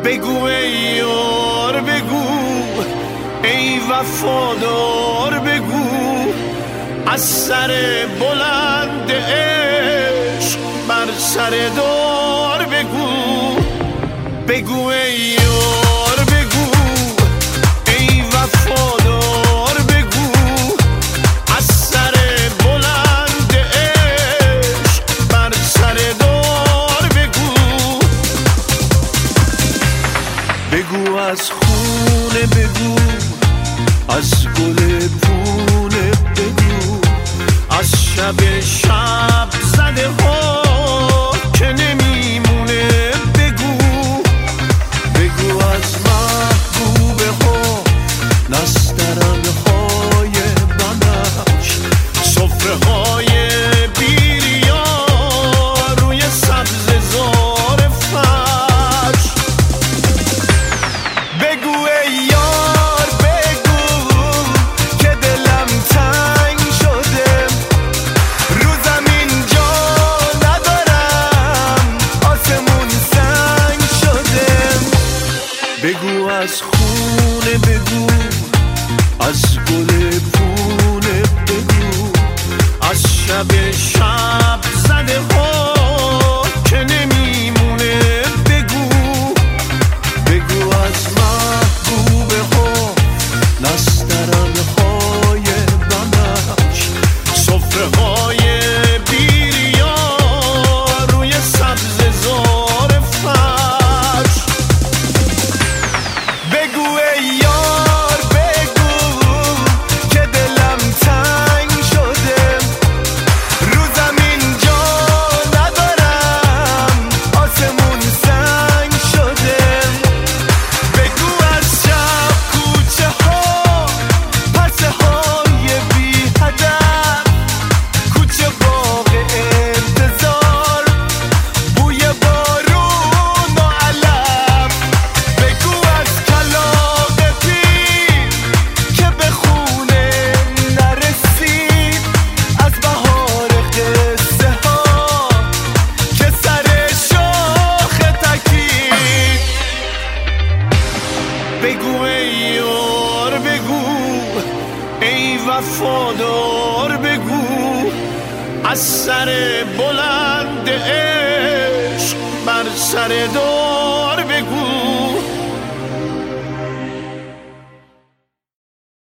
بگو ای یار بگو، ای وفادار بگو، از سر بلند عشق بر سر دار بگو. بگو ای یار بگو، ای وفادار بگو، از سر بلند عشق بر سر دار بگو. بگو از خونه بگو، از گل پونه بگو، از شب شب زده ها که نمیمونه بگو. بگو از محبوبه ها، نسترن های بنفش، صفره های بیریا روی سبز زار فرش. بگو ای یار بگو که دلم تنگ شده، رو زمین جا ندارم، آسمون سنگ شده. بگو از خونه بگو، از گل پونه بگو، از شب شب زده ها که نمیمونه بگو. بگو از محبوبه ها، نسترن های بنفش، صفره های بیریا روی سبز زار فرش. بگو ای یار بگو که دلم تنگ شده، رو زمین جا ندارم، آسمون سنگ شده. بگو از شب کوچه ها، پرسه های بی هدف، کوچه باغ انتظار، بوی بارون و علف. بگو از کلاغ پیر که به خونه نرسید، از بهار قصه ها که سر شاخ تکید. بگو ای یار بگو، ای وفادار بگو، از سر بلند عشق بر سر دار بگو.